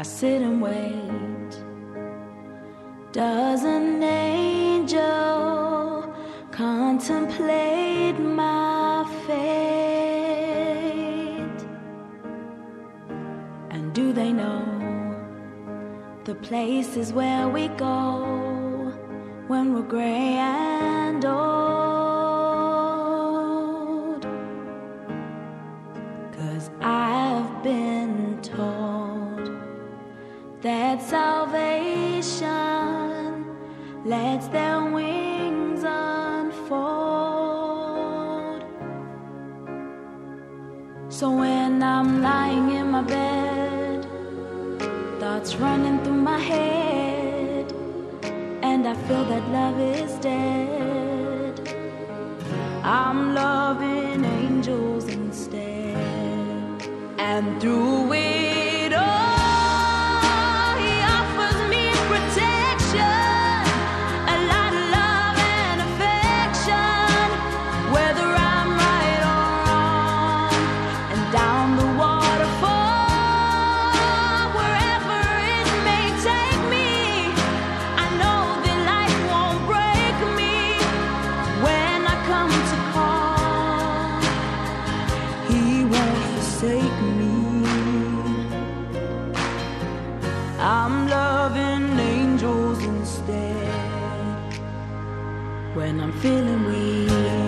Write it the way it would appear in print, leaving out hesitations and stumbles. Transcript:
I sit and wait. Does an angel contemplate my fate? And do they know the places where we go when we're gray and old? 'Cause I've been told that salvation lets their wings unfold. So when I'm lying in my bed, thoughts running through my head, and I feel that love is dead, I'm loving angels instead. And through it all, he offers me protection, a lot of love and affection, whether I'm right or wrong, and down the waterfall, wherever it may take me, I know that life won't break me. When I come to call, he won't forsake me. I'm loving angels instead. When I'm feeling weak,